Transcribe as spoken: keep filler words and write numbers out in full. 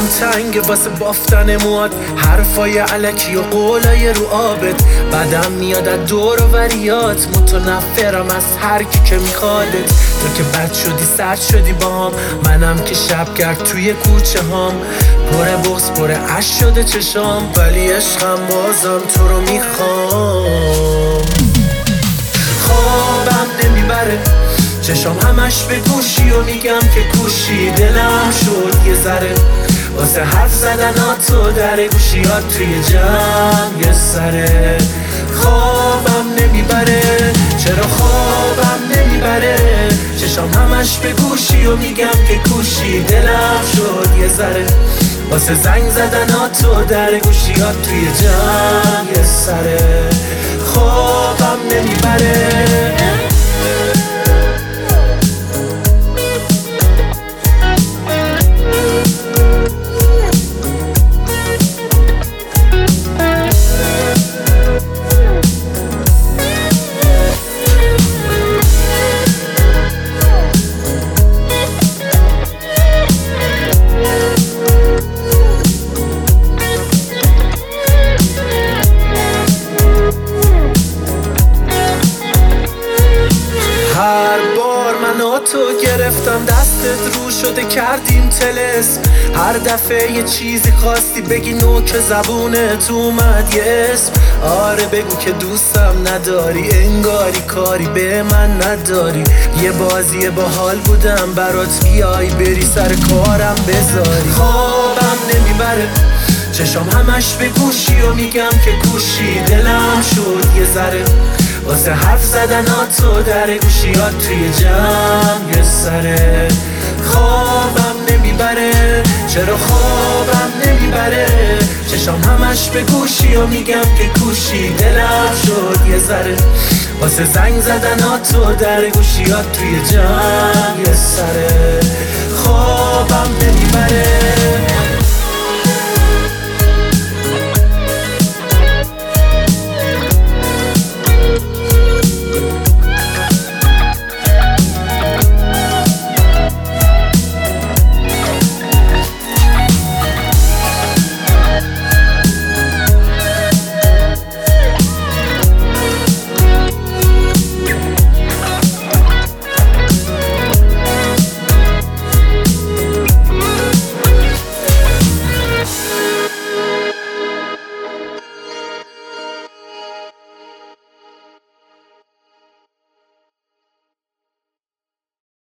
دلم تنگ واسه بافتن مواد، حرفای علکی و قولای رو آبت. بعدم میاد از دور و وریات، متنفرم از هر کی که میخوادت. تو که بد شدی سرد شدی باهم، منم که شبگرد توی کوچه هام. پر بغض پر عشق شده چشام، ولی عشقم بازم تو رو میخوام. خوابم نمیبره چشام همش به گوشی و میگم که کوشی. دلم شد یه ذره واسه حرف زدن ها تو در گوشیات توی جمع یه سره. خوابم نمیبره چرا خوابم نمیبره، چشام همش به گوشی و میگم که کوشی. دلم شد یه ذره واسه زنگ زدن ها تو در گوشیات توی جمع یه سره. خوابم نمیبره. تو گرفتم دستت رو شده کردیم طلسم. هر دفعه یه چیزی خواستی بگی نوک زبونت اومد یه اسم. آره بگو که دوستم نداری، انگاری کاری به من نداری. یه بازی باحال بودم برات بیای بری سر کارم بذاری. خوابم نمیبره چشام همش به گوشی و میگم که کوشی. دلم شد یه ذره واسه حرف زدن ها تو در گوشیات توی جمع یه سره. خوابم نمیبره چرا خوابم نمیبره، چشام همش به گوشی و میگم که کوشی. دلم شد یه ذره واسه زنگ زدن ها تو در گوشیات توی جمع یه سره. خوابم نمیبره.